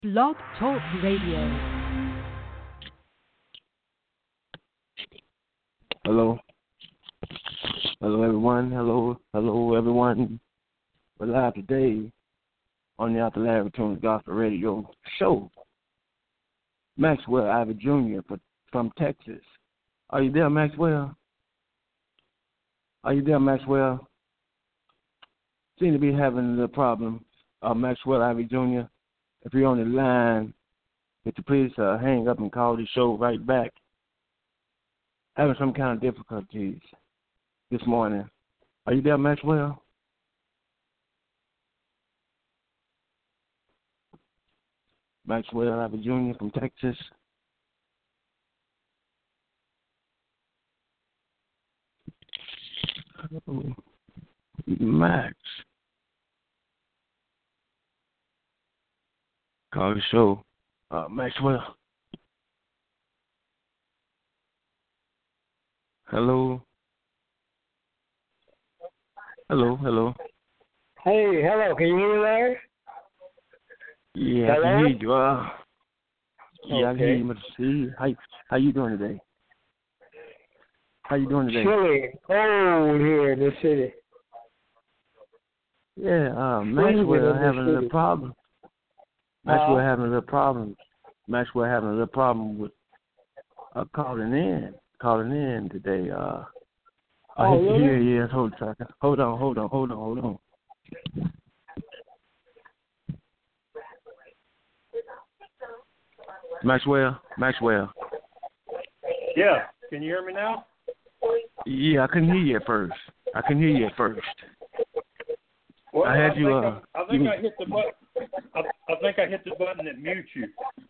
Blog Talk Radio. Hello. Hello, everyone. Hello, everyone. We're live today on the After Laboratory Gospel Radio show. Maxwell Ivy Jr. from Texas. Are you there, Maxwell? Are you there, Maxwell? Seem to be having the problem. Maxwell Ivy Jr., if you're on the line, could you please hang up and call the show right back? Having some kind of difficulties this morning. Are you there, Maxwell? Maxwell Ivy Jr. from Texas. Max. Call the show. Maxwell. Hello. Hello. Hey, hello. Can you hear me, Larry? Yeah, hello? I can hear you. Yeah, I can hear Okay. you, Mr. C. How you doing today? Chilly, cold here in the city. Yeah, Freezing Maxwell in this having a city. problem. Maxwell having a little problem. Maxwell having a little problem with calling in today. Really? Here he is. Hold a second. Hold on. Maxwell. Yeah. Can you hear me now? Yeah, I couldn't hear you at first. Well, I had you. I think I hit the button. I think I hit the button that mutes you.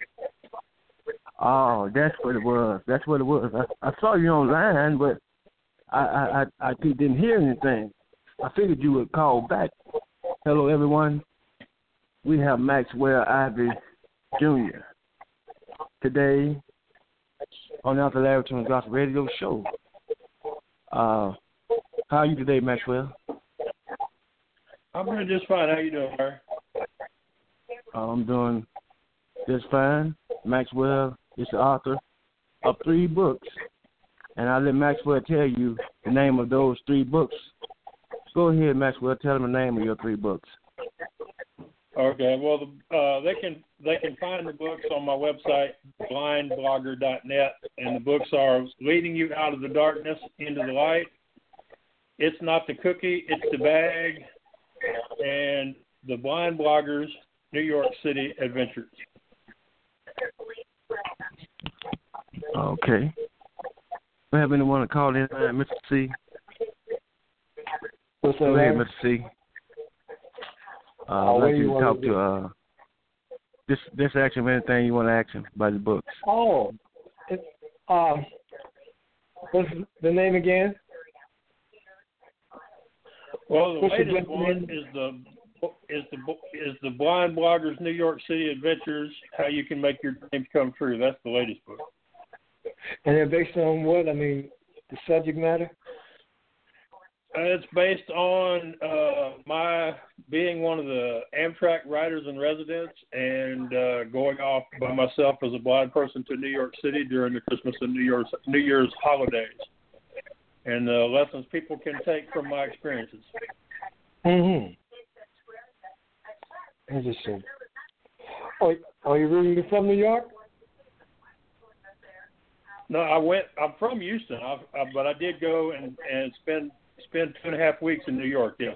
Oh, that's what it was. I saw you online, but I didn't hear anything. I figured you would call back. Hello, everyone. We have Maxwell Ivy Jr. today on the After Laboratory Gospel Radio show. How are you today, Maxwell? I'm doing just fine. How you doing, Larry? I'm doing just fine. Maxwell is the author of 3 books, and I'll let Maxwell tell you the name of those 3 books. Go ahead, Maxwell. Tell them the name of your 3 books. Okay. Well, they can find the books on my website, blindblogger.net, and the books are Leading You Out of the Darkness into the Light, It's Not the Cookie, It's the Bag, and The Blind Bloggers New York City Adventures. Okay. We have anyone to call in, Mr. C? What's that, Go ahead, Larry? Mr. C. what I'd like do you you to want talk to do? to just ask him anything you want to ask him about the books. Oh, what's the name again? Well, the What's the latest book one name? is the Blind Bloggers New York City Adventures: How You Can Make Your Dreams Come True. That's the latest book. And they're based on what? I mean, the subject matter? It's based on my being one of the Amtrak writers in residence and going off by myself as a blind person to New York City during the Christmas and New Year's holidays, and the lessons people can take from my experiences. Mm-hmm. Interesting. Oh, are you really from New York? No, I'm from Houston, but I did go and spend 2.5 weeks in New York. Yes.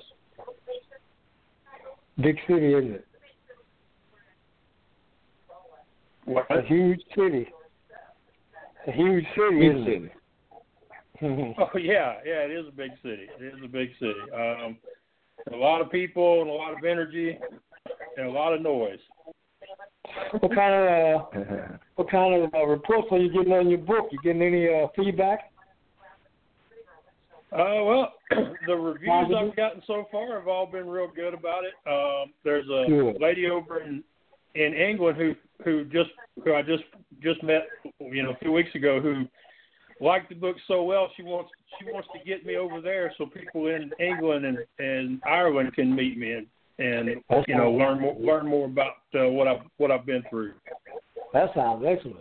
Big city, isn't it? What? A huge city. Big isn't city. it? Oh yeah, it is a big city. A lot of people and a lot of energy and a lot of noise. What kind of reports are you getting on your book? You getting any feedback? Well, the reviews Positive? I've gotten so far have all been real good about it. There's a Good. lady over in England who I just met, a few weeks ago, who liked the book so well she wants to get me over there so people in England and Ireland can meet me. And and learn more about what I've been through. That sounds excellent.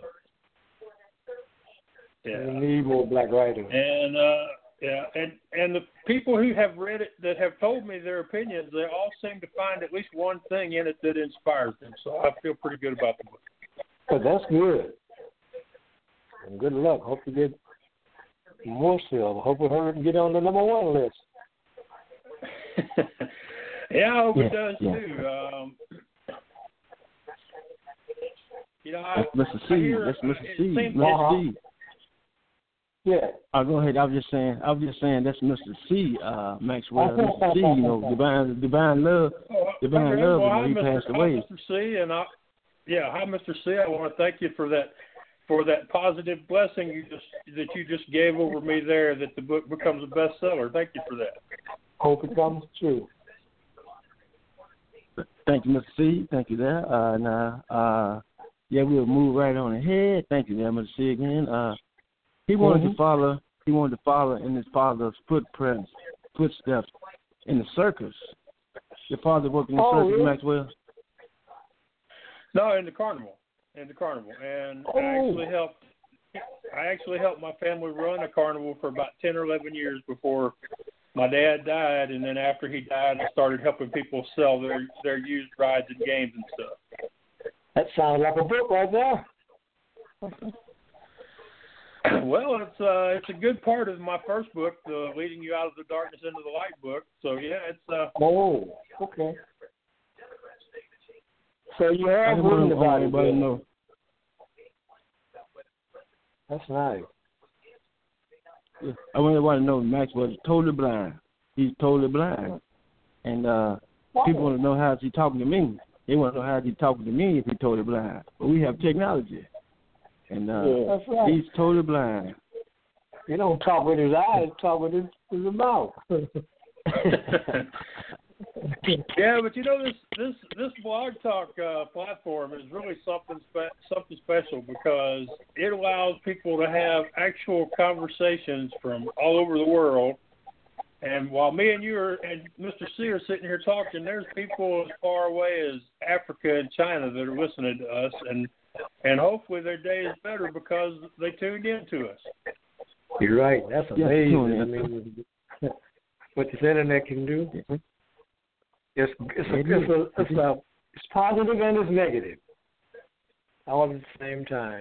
Yeah. We need more black writers. And and the people who have read it that have told me their opinions, they all seem to find at least one thing in it that inspires them. So I feel pretty good about the book. But that's good. And good luck. Hope you get more sales. Hope we hurry and get on the #1 list. Yeah, I hope it does too. That's Mr. C. That's Mr. C. Mr. C. Yeah. Go ahead. I was just saying that's Mr. C. Maxwell. Mr. C. Divine love. Divine love. Well, he passed away. Mr. C. And hi, Mr. C. I want to thank you for that positive blessing you just gave over me there. That the book becomes a bestseller. Thank you for that. Hope it comes true. Thank you, Mr. C. Thank you there. We'll move right on ahead. Thank you there, Mr. C. Again. He wanted to follow in his father's footsteps in the circus. Your father worked in the circus, really? Maxwell? No, in the carnival. And I actually helped my family run a carnival for about 10 or 11 years before my dad died, and then after he died, I started helping people sell their used rides and games and stuff. That sounds like a book right there. Well, it's a good part of my first book, the Leading You Out of the Darkness into the Light book. So yeah, it's. Oh, okay. So you have written about it. Know. That's nice. Yeah. I want everybody to know Maxwell is totally blind. He's totally blind, and people want to know how is he talking to me. They want to know how is he talking to me if he's totally blind. But we have technology. And that's right. He's totally blind. You don't talk with his eyes, talk with his mouth. Yeah, but this Blog Talk platform is really something special because it allows people to have actual conversations from all over the world. And while me and you and Mr. C are sitting here talking, there's people as far away as Africa and China that are listening to us, and hopefully their day is better because they tuned in to us. You're right. That's amazing. I mean, what this internet can do. It's positive and it's negative, all at the same time.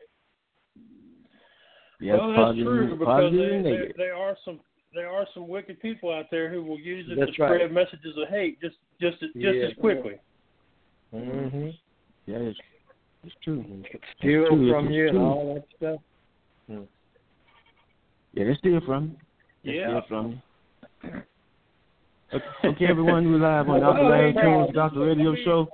Yes, well, that's true because there are some wicked people out there who will use it to spread messages of hate just as quickly. Mm-hmm. Yeah, it's true. Steal from you and all that stuff. Yeah, they steal from you. Steal from you. Okay, everyone, we're live on Dr. Larry Jones Gospel Radio Show.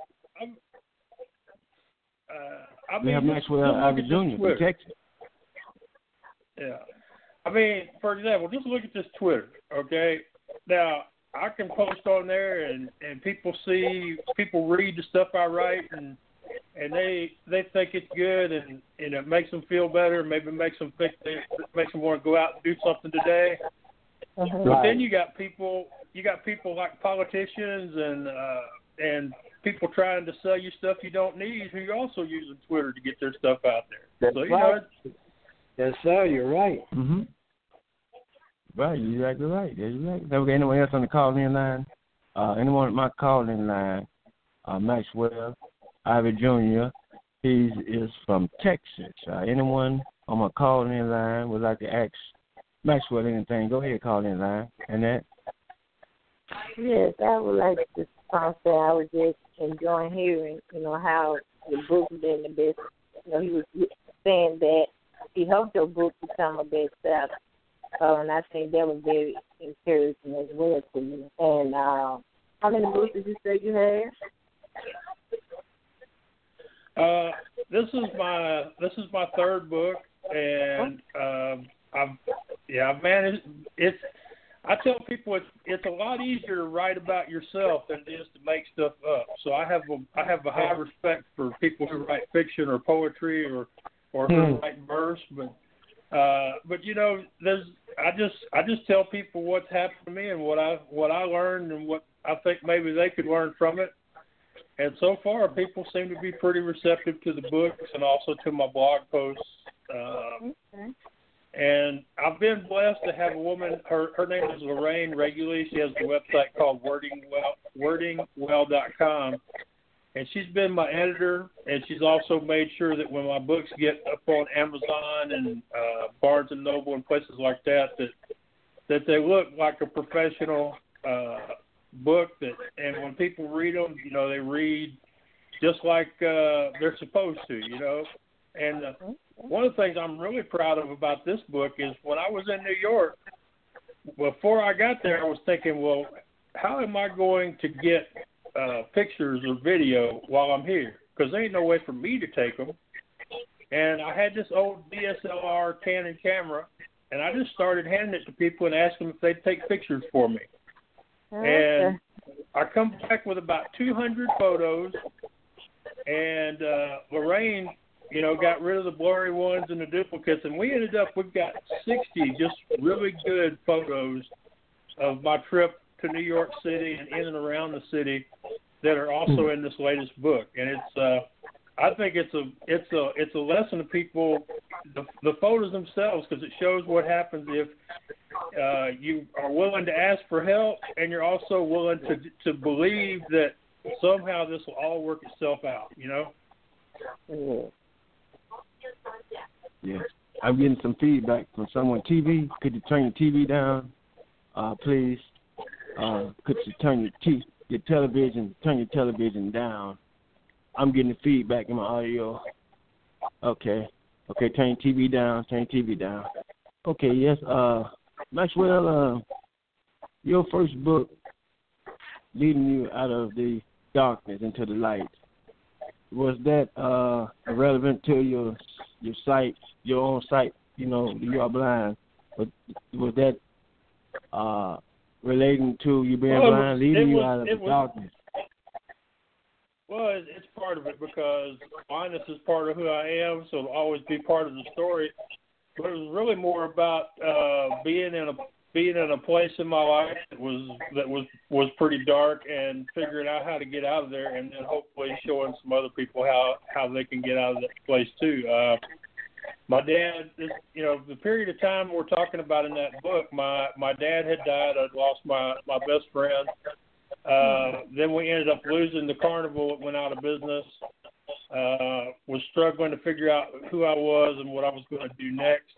We have Maxwell Ivy Jr. from Texas. Yeah. I mean, for example, just look at this Twitter, okay? Now, I can post on there and people read the stuff I write and they think it's good and it makes them feel better, maybe makes them think makes them want to go out and do something today. But then you got people like politicians and people trying to sell you stuff you don't need who are also using Twitter to get their stuff out there. That's right. Yes, sir, you're right. Mm-hmm. Right, you're exactly right. That's right. Have we got anyone else on the call-in line? Anyone on my call-in line? Maxwell Ivy Jr. He is from Texas. Anyone on my call-in line would like to ask Maxwell anything? Go ahead, call-in line. Annette? Yes, I would like to say I was just enjoying hearing, how the book has been the best. He was saying that he hoped your book become a bestseller. And I think that was very encouraging as well to you. And how many books did you say you had? This is my third book, and I've managed. I tell people it's a lot easier to write about yourself than it is to make stuff up. So I have a high respect for people who write fiction or poetry or who write verse, but I just tell people what's happened to me and what I learned and what I think maybe they could learn from it. And so far, people seem to be pretty receptive to the books and also to my blog posts. Okay. And I've been blessed to have a woman. Her name is Lorraine Reguli. She has a website called wordingwell.com. And she's been my editor, and she's also made sure that when my books get up on Amazon and Barnes and Noble and places like that, that they look like a professional book. And when people read them, they read just like they're supposed to, And one of the things I'm really proud of about this book is when I was in New York, before I got there, I was thinking, well, how am I going to get pictures or video while I'm here? Because there ain't no way for me to take them. And I had this old DSLR Canon camera, and I just started handing it to people and asking them if they'd take pictures for me. Okay. And I come back with about 200 photos, and Lorraine, got rid of the blurry ones and the duplicates, and we've got 60 just really good photos of my trip to New York City and in and around the city that are also in this latest book. And it's I think it's a lesson to people, the photos themselves, because it shows what happens if you are willing to ask for help and you're also willing to believe that somehow this will all work itself out, Yes. I'm getting some feedback from someone. TV, could you turn your TV down, please? Could you turn your television down? I'm getting the feedback in my audio. Okay, turn your TV down. Okay, yes. Maxwell, your first book, Leading You Out of the Darkness into the Light, was that relevant to your site, your own site? You are blind. But was that relating to you being blind, leading you out of the darkness? Well, it's part of it because blindness is part of who I am, so it'll always be part of the story. But it was really more about being in a place in my life that was pretty dark and figuring out how to get out of there, and then hopefully showing some other people how they can get out of that place too. My dad, the period of time we're talking about in that book, my dad had died. I'd lost my best friend. Then we ended up losing the carnival. It went out of business. Was struggling to figure out who I was and what I was going to do next.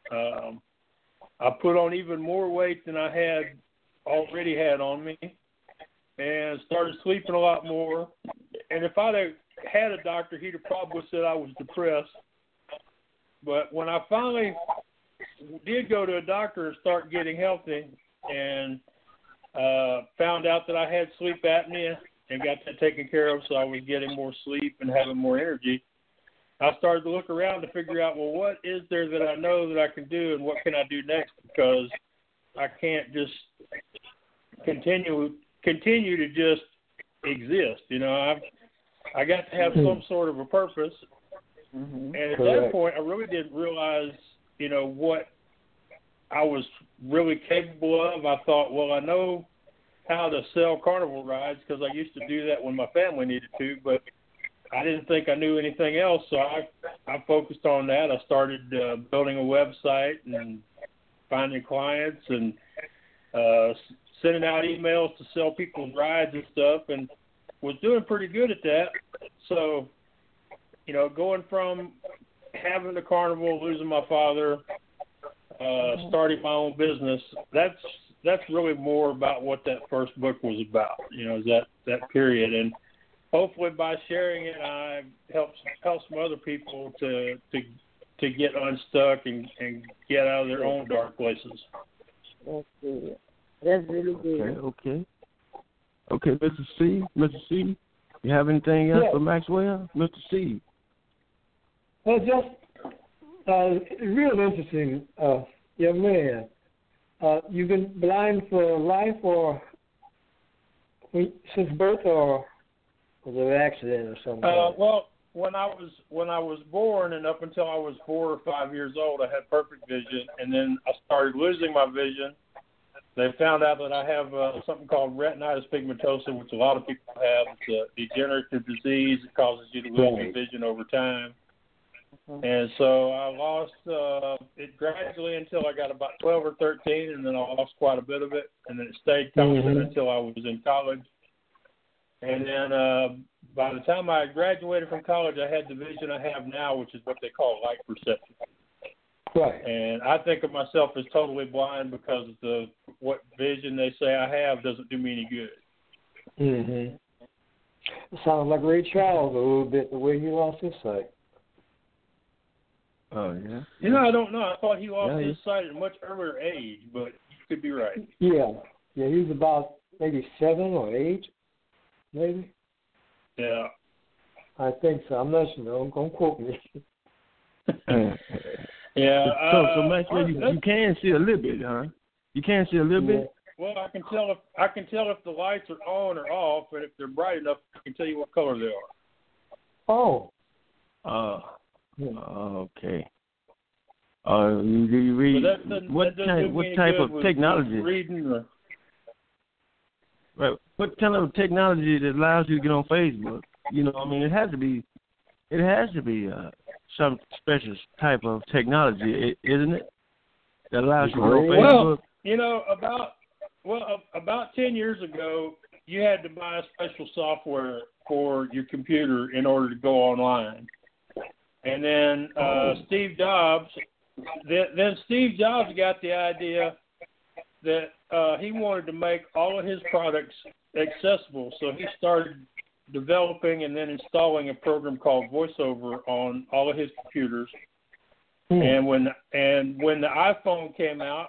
I put on even more weight than I had already had on me and started sleeping a lot more. And if I'd had a doctor, he'd have probably said I was depressed. But when I finally did go to a doctor and start getting healthy and found out that I had sleep apnea and got that taken care of, so I was getting more sleep and having more energy, I started to look around to figure out, well, what is there that I know that I can do and what can I do next? Because I can't just continue to just exist. I got to have some sort of a purpose. Mm-hmm. And at that point, I really didn't realize, what I was really capable of. I thought, well, I know how to sell carnival rides because I used to do that when my family needed to, but I didn't think I knew anything else. So I focused on that. I started building a website and finding clients and sending out emails to sell people's rides and stuff, and was doing pretty good at that. So, going from having the carnival, losing my father, starting my own business, that's really more about what that first book was about, is that period. And hopefully by sharing it, I help some other people to get unstuck and get out of their own dark places. That's good. That's really good. Okay, Mr. C, you have anything else for Maxwell? Mr. C. Well, just real interesting, young man. You've been blind for life, or since birth, or was it an accident or something? Well, when I was born and up until I was 4 or 5 years old, I had perfect vision, and then I started losing my vision. they found out that I have something called retinitis pigmentosa, which a lot of people have. It's a degenerative disease. It causes you to lose your vision over time. And so I lost it gradually until I got about 12 or 13, and then I lost quite a bit of it, and then it stayed constant until I was in college. And then by the time I graduated from college, I had the vision I have now, which is what they call light perception. Right. And I think of myself as totally blind because what vision they say I have doesn't do me any good. Mm-hmm. It sounds like Ray Charles a little bit, the way he lost his sight. Oh, yeah. You know, I don't know. I thought he lost his sight at a much earlier age, but you could be right. Yeah. Yeah, he was about maybe 7 or 8, maybe. Yeah. I think so. I'm not sure. Don't quote me. Yeah. So Maxwell, you can see a little bit, huh? You can see a little bit. Well, I can tell if the lights are on or off, and if they're bright enough, I can tell you what color they are. Oh. Okay. Do you read what type of technology? Right. What kind of technology that allows you to get on Facebook? You know, I mean, it has to be some special type of technology, isn't it? That allows you to get on Facebook. Well, you know, about 10 years ago, you had to buy a special software for your computer in order to go online. And then Steve Jobs got the idea that he wanted to make all of his products accessible. So he started developing and then installing a program called VoiceOver on all of his computers. And when the iPhone came out,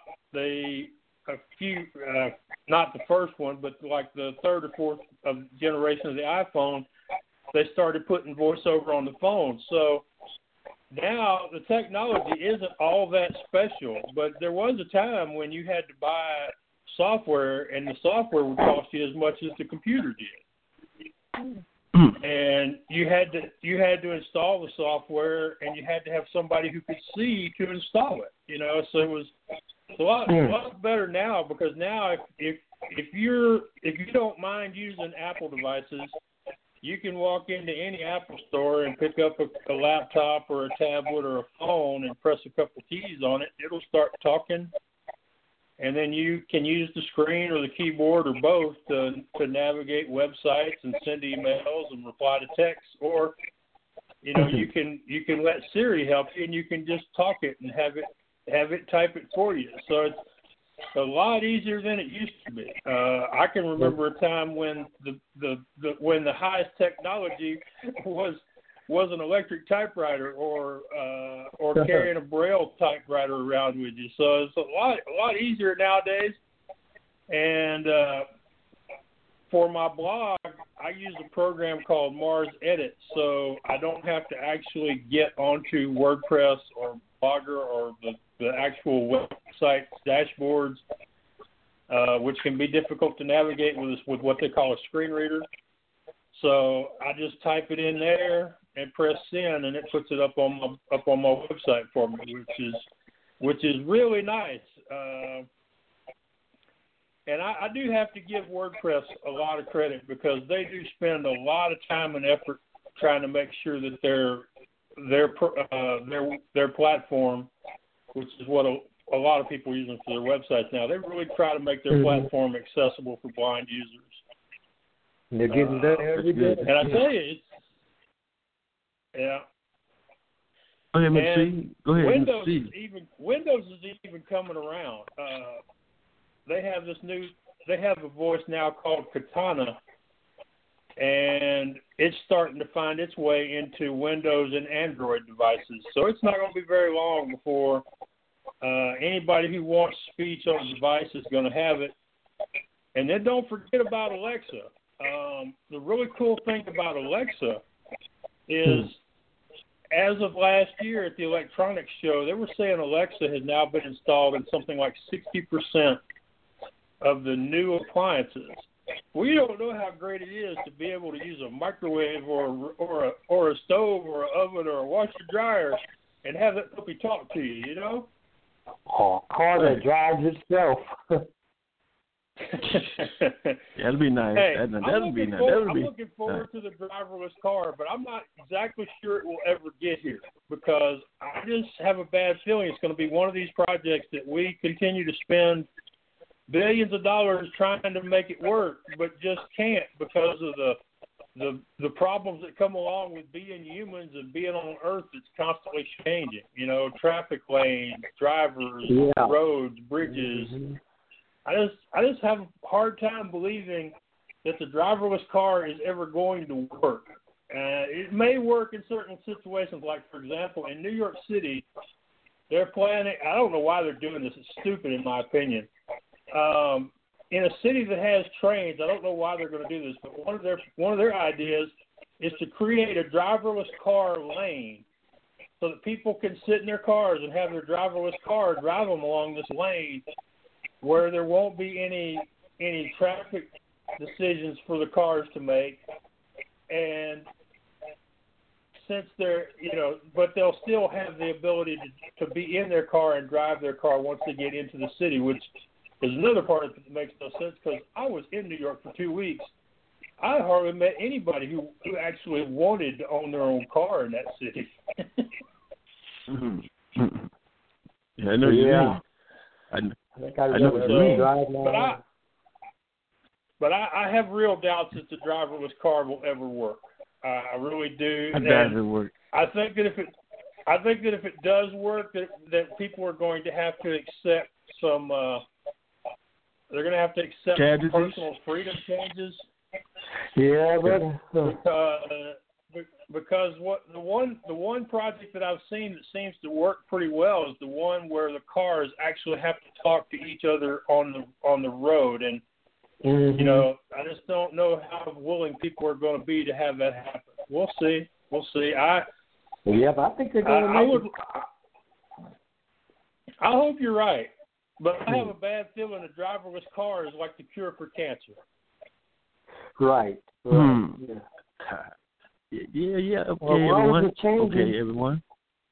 not the first one, but like the third or fourth generation of the iPhone, they started putting VoiceOver on the phone. So now the technology isn't all that special, but there was a time when you had to buy software, and the software would cost you as much as the computer did. And you had to install the software, and you had to have somebody who could see to install it. You know, so it was a lot better now, because now if you don't mind using Apple devices, you can walk into any Apple store and pick up a laptop or a tablet or a phone and press a couple keys on it. It'll start talking, and then you can use the screen or the keyboard or both to navigate websites and send emails and reply to texts. Or, you know, you can let Siri help you, and you can just talk it and have it type it for you. So it's a lot easier than it used to be. I can remember a time when the highest technology was an electric typewriter or carrying a Braille typewriter around with you. So it's a lot easier nowadays. And for my blog, I use a program called Mars Edit, so I don't have to actually get onto WordPress or Blogger or the actual website dashboards, which can be difficult to navigate with what they call a screen reader. So I just type it in there and press send, and it puts it up on my website for me, which is really nice. And I do have to give WordPress a lot of credit, because they do spend a lot of time and effort trying to make sure that their platform, which is what a lot of people are using for their websites now, they really try to make their platform accessible for blind users. And they're getting that every day. And I tell you, Go ahead, Mr. Go ahead, Windows is even coming around. They have a voice now called Katana, and it's starting to find its way into Windows and Android devices. So it's not going to be very long before anybody who wants speech on a device is going to have it. And then don't forget about Alexa. The really cool thing about Alexa is, as of last year at the electronics show, they were saying Alexa has now been installed in something like 60% of the new appliances. We don't know how great it is to be able to use a microwave or a stove or an oven or a washer dryer and have that puppy talk to you, you know? Oh, a car that drives itself. That'll be nice. Hey, That'll be nice. I'm looking forward to the driverless car, but I'm not exactly sure it will ever get here because I just have a bad feeling it's going to be one of these projects that we continue to spend billions of dollars trying to make it work, but just can't because of the problems that come along with being humans and being on Earth that's constantly changing. You know, traffic lanes, drivers, roads, bridges. Mm-hmm. I just have a hard time believing that the driverless car is ever going to work. It may work in certain situations, like, for example, in New York City, they're planning – I don't know why they're doing this. It's stupid in my opinion. In a city that has trains, I don't know why they're going to do this, but one of their ideas is to create a driverless car lane so that people can sit in their cars and have their driverless car drive them along this lane where there won't be any traffic decisions for the cars to make. And since they're, but they'll still have the ability to be in their car and drive their car once they get into the city, which is another part that makes no sense because I was in New York for 2 weeks. I hardly met anybody who actually wanted to own their own car in that city. Mm-hmm. Yeah, I know you mean. I know what you mean. But I have real doubts that the driverless car will ever work. I really do. I doubt it work. I think that if it does work, that people are going to have to accept some. They're going to have to accept some personal freedom changes. Yeah, because the one project that I've seen that seems to work pretty well is the one where the cars actually have to talk to each other on the road, and I just don't know how willing people are going to be to have that happen. We'll see. I think they're going to make it. I hope you're right, but I have a bad feeling a driverless car is like the cure for cancer. Right. Yeah. Okay, everyone.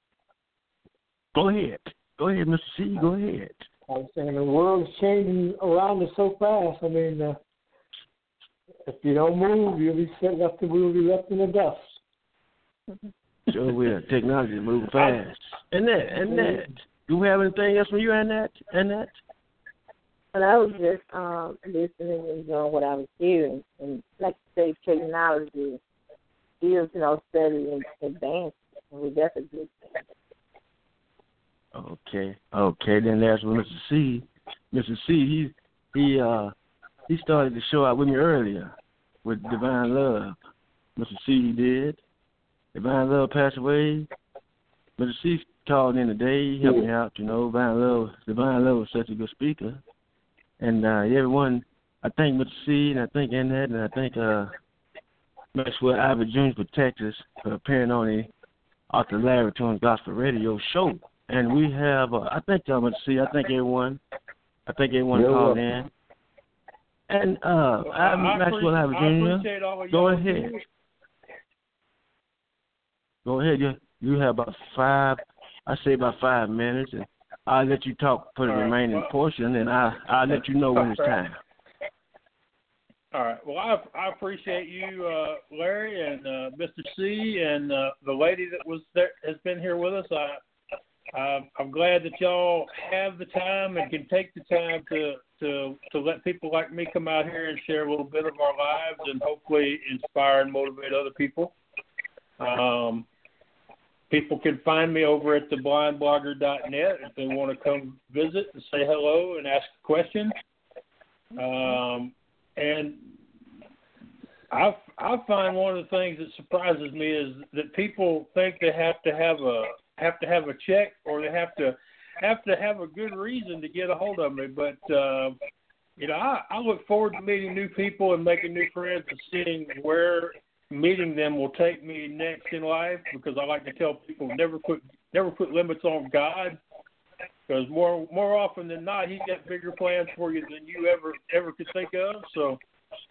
Go ahead, Mr. C. Go ahead. I was saying the world's changing around us so fast. I mean, if you don't move, you'll be left in the dust. Sure will. Technology is moving fast. Annette, do we have anything else from you, Annette? And I was just listening and enjoying what I was hearing. And like you say, technology is, study and advanced. And that's a good thing. Okay. Then last one, Mr. C. Mr. C. He started the show out with me earlier with Divine Love. Mr. C. did. Divine Love passed away. Mr. C. called in today. He helped me out. Divine Love was such a good speaker. And everyone, I thank Mr. C. and I thank Annette and I thank Maxwell Albert Jr. for Texas for appearing on the Arthur Larry Tunes Gospel Radio show. And we have, I thank y'all, Mr. C. I thank everyone. Called in. And Maxwell Albert Jr. Go ahead. You have about 5 minutes, and I'll let you talk for the remaining portion, and I'll let you know when it's time. All right. Well, I appreciate you, Larry, and Mr. C, and the lady that was there has been here with us. I'm glad that y'all have the time and can take the time to let people like me come out here and share a little bit of our lives and hopefully inspire and motivate other people. People can find me over at theblindblogger.net if they want to come visit and say hello and ask a question. And I find one of the things that surprises me is that people think they have to have a check or they have to have a good reason to get a hold of me. But I look forward to meeting new people and making new friends and seeing where meeting them will take me next in life, because I like to tell people never put limits on God, because more often than not He's got bigger plans for you than you ever could think of. So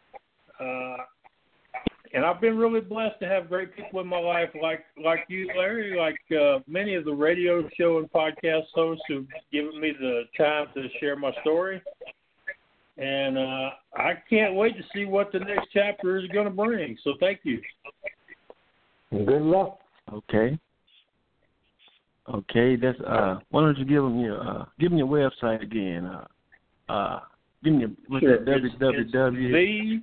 and I've been really blessed to have great people in my life like you, Larry, like many of the radio show and podcast hosts who've given me the time to share my story. And I can't wait to see what the next chapter is going to bring. So thank you. Good luck. Okay. Okay, that's why don't you give them your website again? Give me your Sure. www.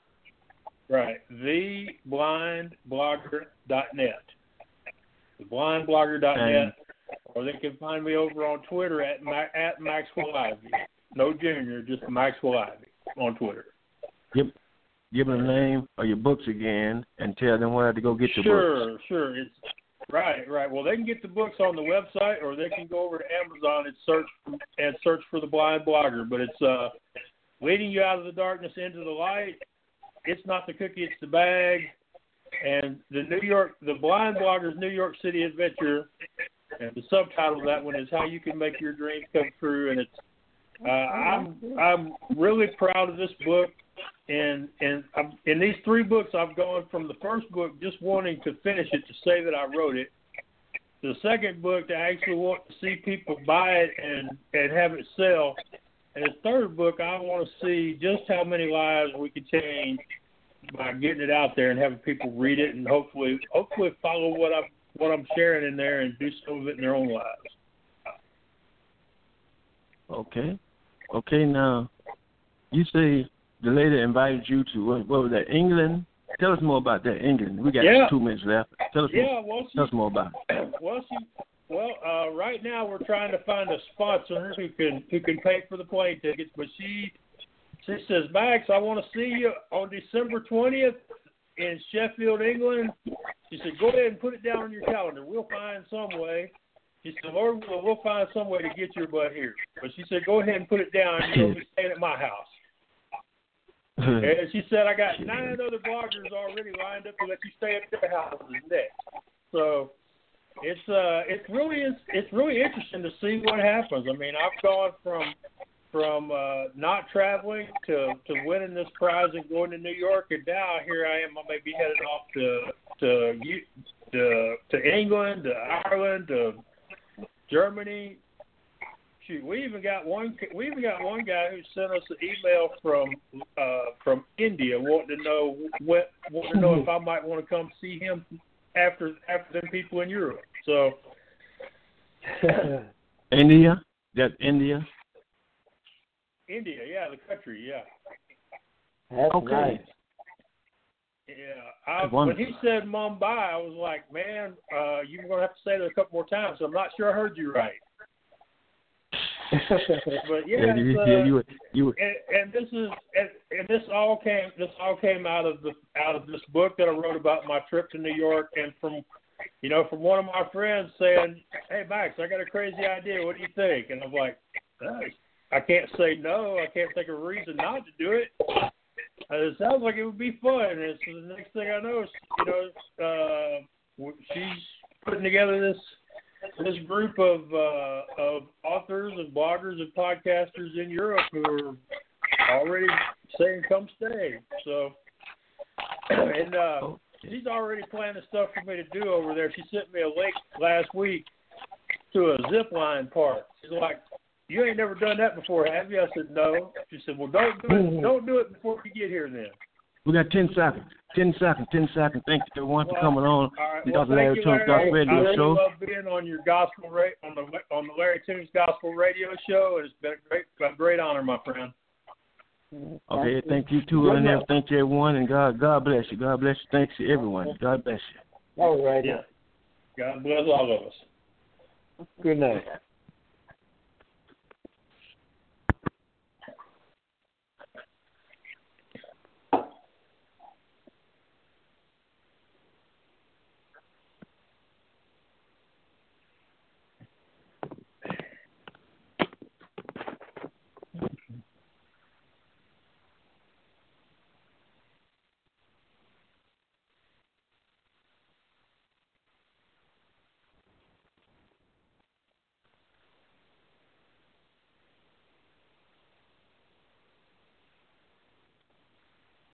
theblindblogger.net. Theblindblogger.net, or they can find me over on Twitter at Maxwell Ivy. No junior, just Maxwell Ivy on Twitter. Give them the name of your books again and tell them where to go get your books. Sure. It's right. Well, they can get the books on the website, or they can go over to Amazon and search for The Blind Blogger. But it's leading you out of the darkness into the light. It's not the cookie, it's the bag. And the Blind Blogger's New York City Adventure, and the subtitle of that one is How You Can Make Your Dreams Come True. And it's I'm really proud of this book. And in these 3 books, I've gone from the first book just wanting to finish it to say that I wrote it, to the second book to actually want to see people buy it and have it sell, and the third book I want to see just how many lives we can change by getting it out there and having people read it and hopefully follow what I'm sharing in there and do some of it in their own lives. Okay. Now, you say the lady invited you to what was that? England. Tell us more about that. England. We got 2 minutes left. Tell us more about it. Right now we're trying to find a sponsor who can pay for the plane tickets. But she says, Max, I want to see you on December 20th in Sheffield, England. She said, go ahead and put it down on your calendar. We'll find some way. She said, Lord, we'll find some way to get your butt here. But she said, go ahead and put it down. You'll be staying at my house. And she said, I got 9 other bloggers already lined up to let you stay at their houses next. So it's really interesting to see what happens. I mean, I've gone from not traveling to winning this prize and going to New York, and now here I am. I may be headed off to England, to Ireland, to Germany. Shoot, we even got one guy who sent us an email from India wanting to know if I might want to come see him after them people in Europe. So India? That's India? India, yeah, the country, yeah. That's okay. Nice. Yeah, when he said Mumbai, I was like, man, you're going to have to say that a couple more times. So I'm not sure I heard you right. But yeah, and this all came out of this book that I wrote about my trip to New York, and from one of my friends saying, hey Max, I got a crazy idea, what do you think? And I'm like, I can't say no, I can't think of a reason not to do it. It sounds like it would be fun. And so the next thing I know, she's putting together this group of authors and bloggers and podcasters in Europe who are already saying come stay. So, and she's already planning stuff for me to do over there. She sent me a link last week to a zip line park. She's like, you ain't never done that before, have you? I said, no. She said, well, don't do it before you get here then. We got 10 seconds. 10 seconds. Thank you everyone for coming on the Dr. Larry Tunes Gospel Radio Show. I love being on your gospel on the Larry Tunes Gospel Radio Show. It's been a great honor, my friend. Okay, thank you too, and thank you everyone, and God bless you. God bless you. Thanks to everyone. God bless you. All right. Yeah. God bless all of us. Good night.